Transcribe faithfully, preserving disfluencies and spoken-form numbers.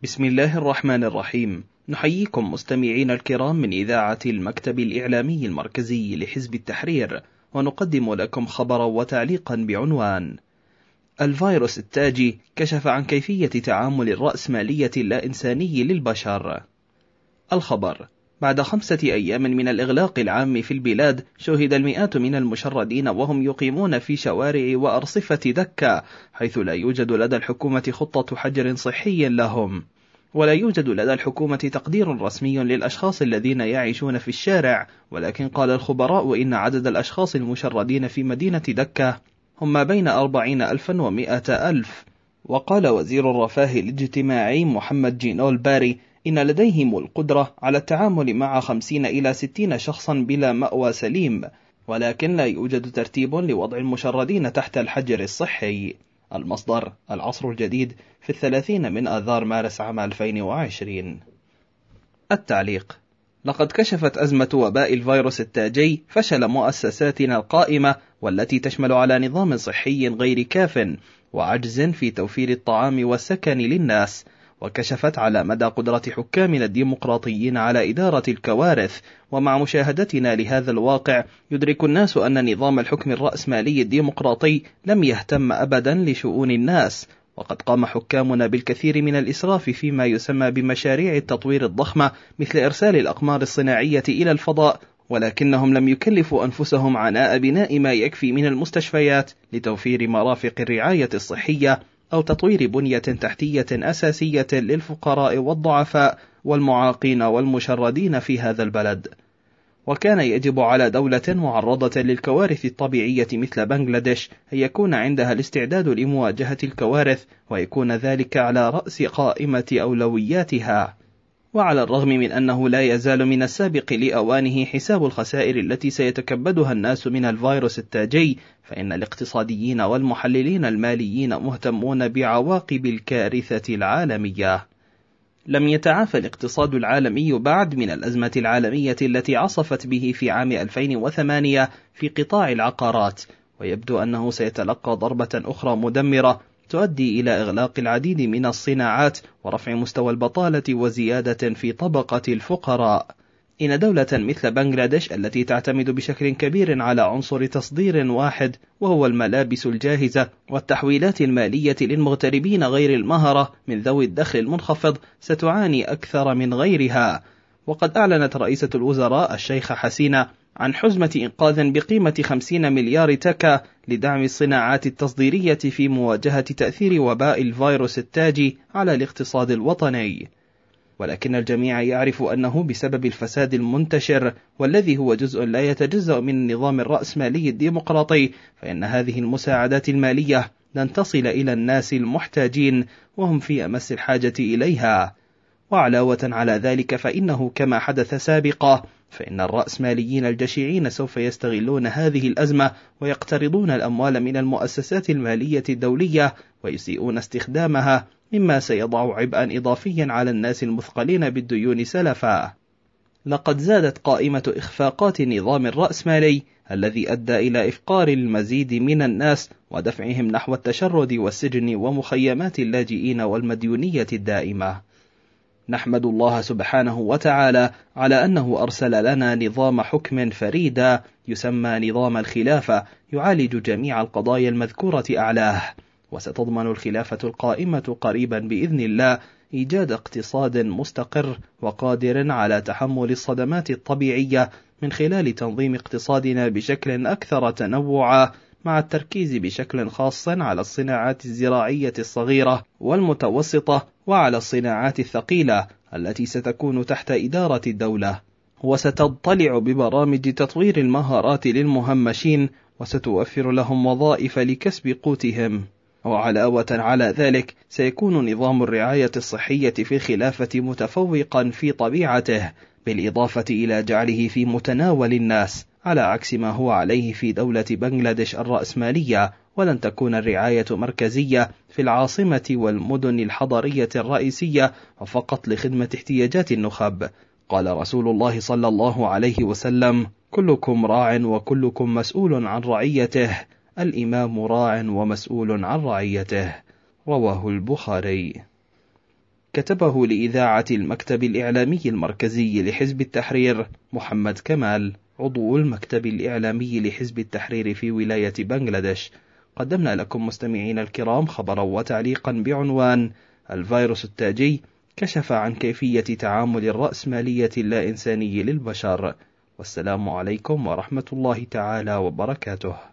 بسم الله الرحمن الرحيم. نحييكم مستمعين الكرام من إذاعة المكتب الإعلامي المركزي لحزب التحرير، ونقدم لكم خبرا وتعليقا بعنوان: الفيروس التاجي كشف عن كيفية تعامل الرأسمالية اللا إنساني للبشر. الخبر: بعد خمسة أيام من الإغلاق العام في البلاد، شهد المئات من المشردين وهم يقيمون في شوارع وأرصفة دكة، حيث لا يوجد لدى الحكومة خطة حجر صحي لهم، ولا يوجد لدى الحكومة تقدير رسمي للأشخاص الذين يعيشون في الشارع. ولكن قال الخبراء إن عدد الأشخاص المشردين في مدينة دكة هم ما بين أربعين ألفا ومئة ألف. وقال وزير الرفاه الاجتماعي محمد جينول باري إن لديهم القدرة على التعامل مع خمسين إلى ستين شخصا بلا مأوى سليم، ولكن لا يوجد ترتيب لوضع المشردين تحت الحجر الصحي. المصدر: العصر الجديد، في الثلاثين من آذار مارس عام ألفين وعشرين. التعليق: لقد كشفت أزمة وباء الفيروس التاجي فشل مؤسساتنا القائمة، والتي تشمل على نظام صحي غير كاف وعجز في توفير الطعام والسكن للناس، وكشفت على مدى قدرة حكامنا الديمقراطيين على إدارة الكوارث. ومع مشاهدتنا لهذا الواقع، يدرك الناس أن نظام الحكم الرأسمالي الديمقراطي لم يهتم أبدا لشؤون الناس، وقد قام حكامنا بالكثير من الإسراف فيما يسمى بمشاريع التطوير الضخمة، مثل إرسال الأقمار الصناعية إلى الفضاء، ولكنهم لم يكلفوا أنفسهم عناء بناء ما يكفي من المستشفيات لتوفير مرافق الرعاية الصحية، أو تطوير بنية تحتية أساسية للفقراء والضعفاء والمعاقين والمشردين في هذا البلد. وكان يجب على دولة معرضة للكوارث الطبيعية مثل بنغلاديش أن يكون عندها الاستعداد لمواجهة الكوارث، ويكون ذلك على رأس قائمة أولوياتها. وعلى الرغم من أنه لا يزال من السابق لأوانه حساب الخسائر التي سيتكبدها الناس من الفيروس التاجي، فإن الاقتصاديين والمحللين الماليين مهتمون بعواقب الكارثة العالمية. لم يتعافى الاقتصاد العالمي بعد من الأزمة العالمية التي عصفت به في عام ألفين وثمانية في قطاع العقارات، ويبدو أنه سيتلقى ضربة أخرى مدمرة تؤدي إلى إغلاق العديد من الصناعات ورفع مستوى البطالة وزيادة في طبقة الفقراء. إن دولة مثل بنغلاديش التي تعتمد بشكل كبير على عنصر تصدير واحد وهو الملابس الجاهزة والتحويلات المالية للمغتربين غير المهرة من ذوي الدخل المنخفض ستعاني أكثر من غيرها. وقد أعلنت رئيسة الوزراء الشيخة حسينة عن حزمة إنقاذ بقيمة خمسين مليار تكا لدعم الصناعات التصديرية في مواجهة تأثير وباء الفيروس التاجي على الاقتصاد الوطني. ولكن الجميع يعرف أنه بسبب الفساد المنتشر، والذي هو جزء لا يتجزأ من النظام الرأسمالي الديمقراطي، فإن هذه المساعدات المالية لن تصل إلى الناس المحتاجين وهم في أمس الحاجة إليها. وعلاوة على ذلك، فإنه كما حدث سابقا، فإن الرأسماليين الجشعين سوف يستغلون هذه الأزمة ويقترضون الأموال من المؤسسات المالية الدولية ويسيئون استخدامها، مما سيضع عبئا إضافيا على الناس المثقلين بالديون سلفا. لقد زادت قائمة إخفاقات النظام الرأسمالي الذي أدى إلى إفقار المزيد من الناس ودفعهم نحو التشرد والسجن ومخيمات اللاجئين والمديونية الدائمة. نحمد الله سبحانه وتعالى على أنه أرسل لنا نظام حكم فريدا يسمى نظام الخلافة، يعالج جميع القضايا المذكورة أعلاه. وستضمن الخلافة القائمة قريبا بإذن الله إيجاد اقتصاد مستقر وقادر على تحمل الصدمات الطبيعية، من خلال تنظيم اقتصادنا بشكل أكثر تنوعا، مع التركيز بشكل خاص على الصناعات الزراعية الصغيرة والمتوسطة وعلى الصناعات الثقيلة التي ستكون تحت إدارة الدولة. وستضطلع ببرامج تطوير المهارات للمهمشين، وستوفر لهم وظائف لكسب قوتهم. وعلاوة على ذلك، سيكون نظام الرعاية الصحية في الخلافة متفوقا في طبيعته، بالإضافة إلى جعله في متناول الناس، على عكس ما هو عليه في دولة بنغلاديش الرأسمالية. ولن تكون الرعاية مركزية في العاصمة والمدن الحضرية الرئيسية وفقط لخدمة احتياجات النخب. قال رسول الله صلى الله عليه وسلم: كلكم راع وكلكم مسؤول عن رعيته، الإمام راع ومسؤول عن رعيته. رواه البخاري. كتبه لإذاعة المكتب الإعلامي المركزي لحزب التحرير محمد كمال، عضو المكتب الإعلامي لحزب التحرير في ولاية بنغلاديش. قدمنا لكم مستمعين الكرام خبرا وتعليقا بعنوان: الفيروس التاجي كشف عن كيفية تعامل الرأسمالية اللا إنساني للبشر. والسلام عليكم ورحمة الله تعالى وبركاته.